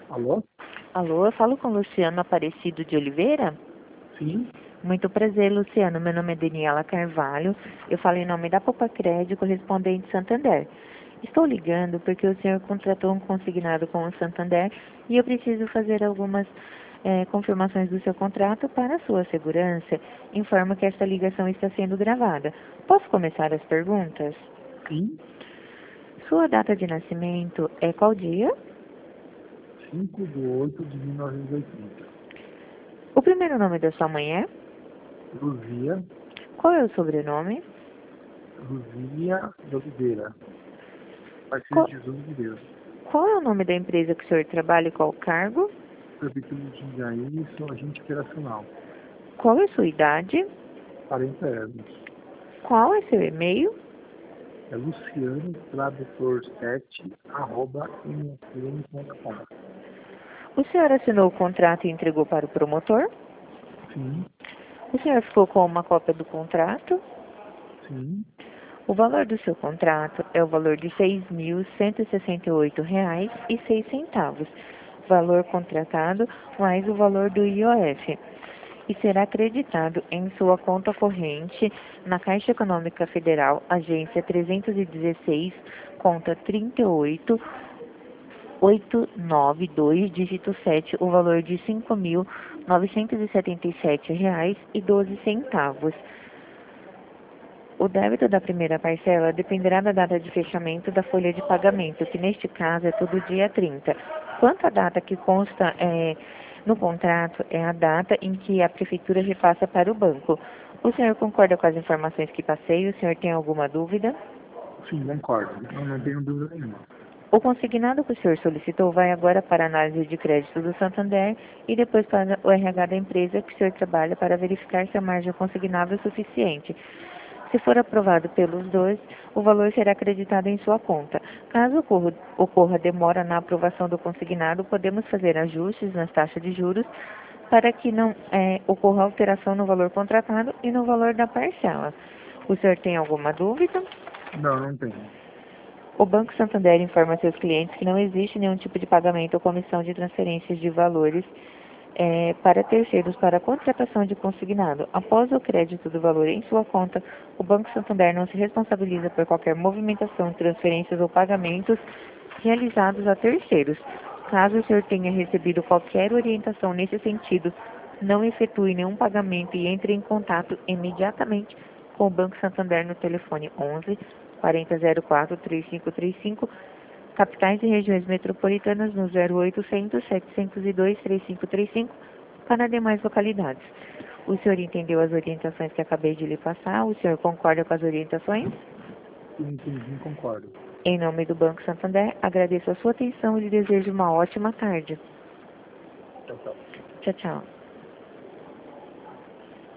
Alô? Alô, eu falo com Luciano Aparecido de Oliveira? Sim? Muito prazer, Luciano. Meu nome é Daniela Carvalho. Eu falo em nome da Popa Crédito, correspondente Santander. Estou ligando porque o senhor contratou um consignado com o Santander e eu preciso fazer algumas confirmações do seu contrato para a sua segurança. Informo que esta ligação está sendo gravada. Posso começar as perguntas? Sim? Sua data de nascimento é qual dia? 5/8/1980. O primeiro nome da sua mãe é? Luzia, Qual é o sobrenome? Luzia de Oliveira. Parceiro Qual, de Jesus de Deus. qual é o nome da empresa que o senhor trabalha e qual o cargo? Prefeitura de Jundiaí, sou agente operacional. Qual é a sua idade? 40 anos. Qual é seu e-mail? É Luciano Tradutor 7 @msn.com. O senhor assinou o contrato e entregou para o promotor? Sim, O senhor ficou com uma cópia do contrato? sim, O valor do seu contrato é o valor de R$ 6.168,06, valor contratado mais o valor do IOF, e será acreditado em sua conta corrente na Caixa Econômica Federal, agência 316, conta 38892, dígito 7, o valor de R$ 5.977,12. O débito da primeira parcela dependerá da data de fechamento da folha de pagamento, que neste caso é todo dia 30. Quanto à data que consta no contrato, é a data em que a prefeitura repassa para o banco. O senhor concorda com as informações que passei? O senhor tem alguma dúvida? sim, concordo. Não tenho dúvida nenhuma. O consignado que o senhor solicitou vai agora para a análise de crédito do Santander e depois para o RH da empresa que o senhor trabalha para verificar se a margem consignável é suficiente. Se for aprovado pelos dois, o valor será acreditado em sua conta. Caso ocorra demora na aprovação do consignado, podemos fazer ajustes nas taxas de juros para que não ocorra alteração no valor contratado e no valor da parcela. O senhor tem alguma dúvida? Não tenho. O Banco Santander informa seus clientes que não existe nenhum tipo de pagamento ou comissão de transferências de valores para terceiros para a contratação de consignado. Após o crédito do valor em sua conta, o Banco Santander não se responsabiliza por qualquer movimentação, transferências ou pagamentos realizados a terceiros. Caso o senhor tenha recebido qualquer orientação nesse sentido, não efetue nenhum pagamento e entre em contato imediatamente com o Banco Santander no telefone 11 4004 3535, capitais e regiões metropolitanas no 0800 702 3535, para demais localidades. O senhor entendeu as orientações que acabei de lhe passar? O senhor concorda com as orientações? Sim, entendi, concordo. Em nome do Banco Santander, agradeço a sua atenção e lhe desejo uma ótima tarde. Tchau, tchau. Tchau, tchau.